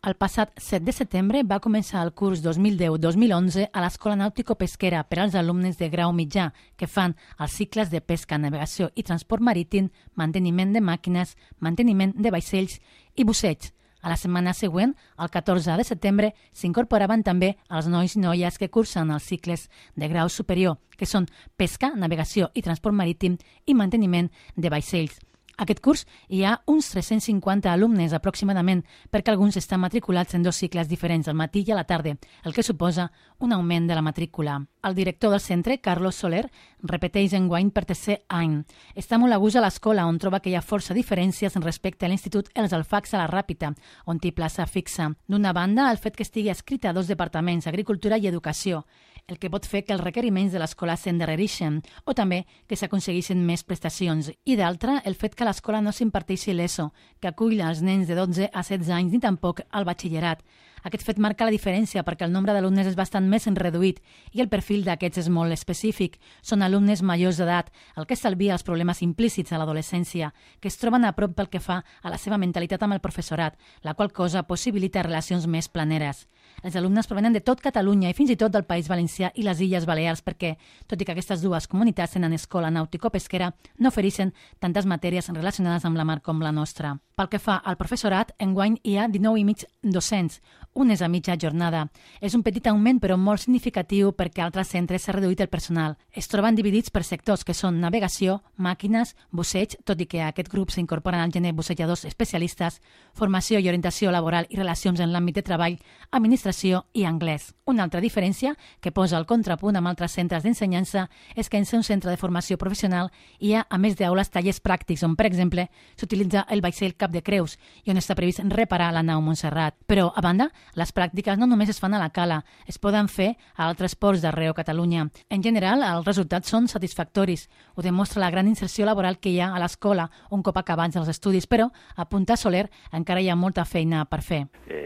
El passat 7 de setembre va començar el curs 2010-2011 a l'Escola Nàutico-Pesquera per als alumnes de grau mitjà que fan els cicles de pesca, navegació i transport marítim, manteniment de màquines, manteniment de vaixells i busseig. A la setmana següent, el 14 de setembre, s'incorporaven també els nois i noies que cursen els cicles de grau superior, que són pesca, navegació i transport marítim i manteniment de vaixells. Aquest curs hi ha uns 350 alumnes aproximadament, perquè alguns estan matriculats en 2 cicles diferents, al matí i a la tarda, el que suposa un augment de la matrícula. El director del centre, Carlos Soler, repeteix enguany per tercer any. Està molt a gust a l'escola, on troba que hi ha força diferències respecte a l'Institut Els Alfacs a la Ràpita, on té plaça fixa. D'una banda, el fet que estigui escrita a 2 departaments, Agricultura i Educació, el que pot fer que els requeriments de l'escola s'endarrereixin o també que s'aconsegueixin més prestacions. I d'altra, el fet que a l'escola no s'imparteixi l'ESO, que acull els nens de 12 a 16 anys ni tampoc el batxillerat. Aquest fet marca la diferència perquè el nombre d'alumnes és bastant més reduït i el perfil d'aquests és molt específic. Són alumnes majors d'edat, el que estalvia els problemes implícits a l'adolescència, que es troben a prop pel que fa a la seva mentalitat amb el professorat, la qual cosa possibilita relacions més planeres. Els alumnes provenen de tot Catalunya i fins i tot del País Valencià i les Illes Balears perquè, tot i que aquestes dues comunitats tenen escola nàutico-pesquera, no ofereixen tantes matèries relacionades amb la mar com la nostra. Pel que fa al professorat, enguany hi ha 19 i mig docents, un és a mitja jornada. És un petit augment però molt significatiu perquè a altres centres s'ha reduït el personal. Es troben dividits per sectors que són navegació, màquines, busseig, tot i que a aquest grup s'incorporen al gener bussejadors especialistes, formació i orientació laboral i relacions en l'àmbit de treball, administració i anglès. Una altra diferència, que posa el contrapunt amb altres centres d'ensenyança, és que en ser un centre de formació professional hi ha, a més d'aules, tallers pràctics on, per exemple, s'utilitza el vaixell Cap de Creus i on està previst reparar la nau Montserrat. Però, a banda, les pràctiques no només es fan a la cala, es poden fer a altres ports d'arreu Catalunya. En general, els resultats són satisfactoris. Ho demostra la gran inserció laboral que hi ha a l'escola un cop acabats els estudis, però, apunta Soler, encara hi ha molta feina per fer.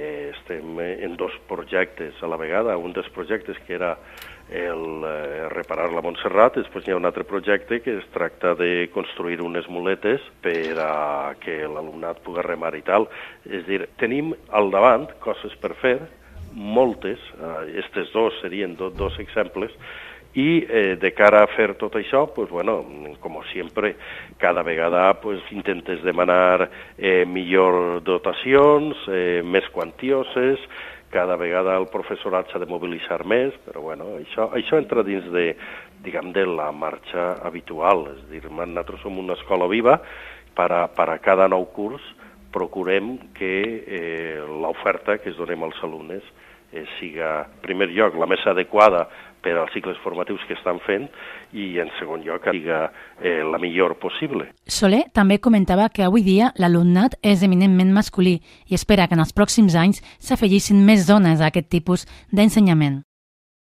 Estem en 2 projectes a la vegada. Un dels projectes que era el reparar la Montserrat, després hi ha un altre projecte que es tracta de construir unes muletes per a que l'alumnat pugui remar i tal. És a dir, tenim al davant coses per fer, moltes, aquests 2 serien 2 exemples, i de cara a fer tot això, pues, bueno, com sempre, cada vegada pues, intentes demanar millor dotacions, més quantioses, cada vegada el professorat s'ha de mobilitzar més, però bueno, això entra dins de, diguem, de la marxa habitual. És a dir, nosaltres som una escola viva, per a cada nou curs procurem que l'oferta que es donem als alumnes siga, en primer lloc, la més adequada per als cicles formatius que estan fent i, en segon lloc, que siga la millor possible. Soler també comentava que avui dia l'alumnat és eminentment masculí i espera que en els pròxims anys s'afegeixin més dones a aquest tipus d'ensenyament.